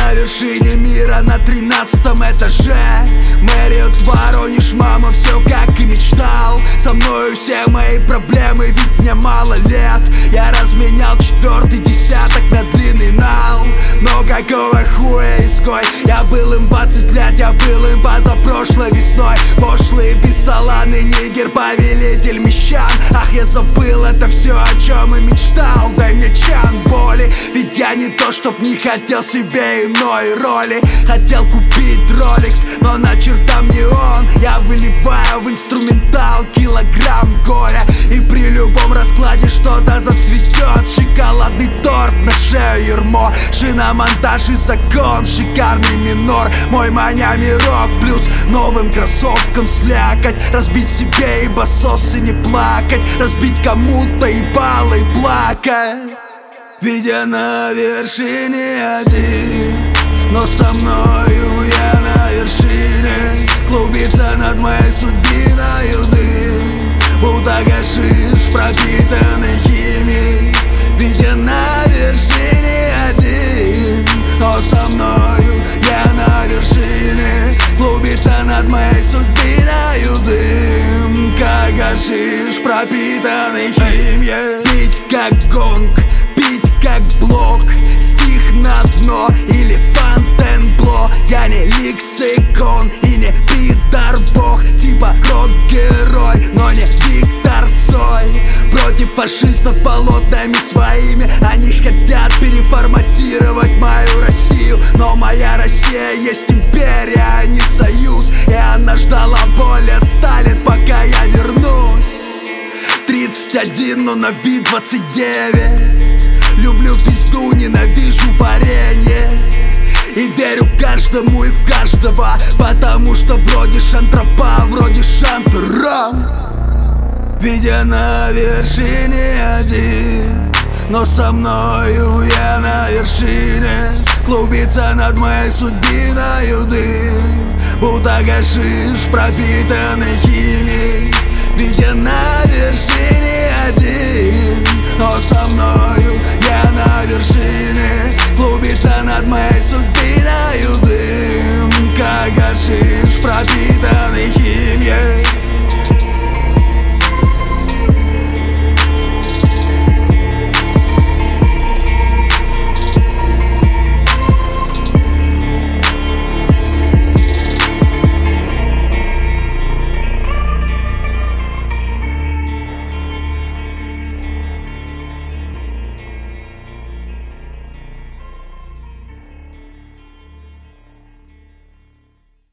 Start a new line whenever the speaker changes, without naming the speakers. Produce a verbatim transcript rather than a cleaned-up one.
на вершине мира на тринадцатом этаже. Мэриот, Воронеж, мама, все как и мечтал. Со мною все мои проблемы, ведь мне мало лет. Я разменял четвертый десяток на длинный нал. Но какого хуя изгой? Я был им двадцать лет, я был им позапрошлой весной. Пошлый, бесталанный нигер, повелитель мещан. Ах, я забыл это все, о чем и мечтал. Дай мне чан боли, ведь я не то, чтоб не хотел себе иной роли. Хотел купить Rolex, но на чертам не он. Я выливаю в инструментал килограмм горя, и при любом раскладе что-то зацветет. Шоколадный торт, на шею ермо, шиномонтаж и закон, шикарный минор. Мой Майами рок плюс новым кроссовкам слякоть. Разбить себе и басосы не плакать, разбить кому-то и баллы плакать. Ведь я на вершине один, но со мною я на вершине. Клубится над моей судьбиною дым, будто гашиш, пропитанный химией. Ведь я на вершине один, но со мною я на вершине. Клубится над моей судьбиною дым, как гашиш, пропитанный химией. Пить как гонг, пить как блок, стих на дно или Фонтенбло. Я не лексикон и не пидор бог, типа рок-герой, но не Виктор Цой. Против фашистов полотнами своими они хотят переформатировать мою Россию. Но моя Россия есть империя, а не союз, и она ждала более ста лет, пока я вернусь. Тридцать один, но на вид двадцать девять. Люблю пизду, ненавижу варенье, и верю каждому и в каждого, потому что вроде шантропа, вроде шантрам. Ведь я на вершине один, но со мною я на вершине. Клубится над моей судьбиною дым, будто гашиш, пропитанный химией. Ведь я на вершине один, но со мною я на вершине. Клубится над моей судьбиною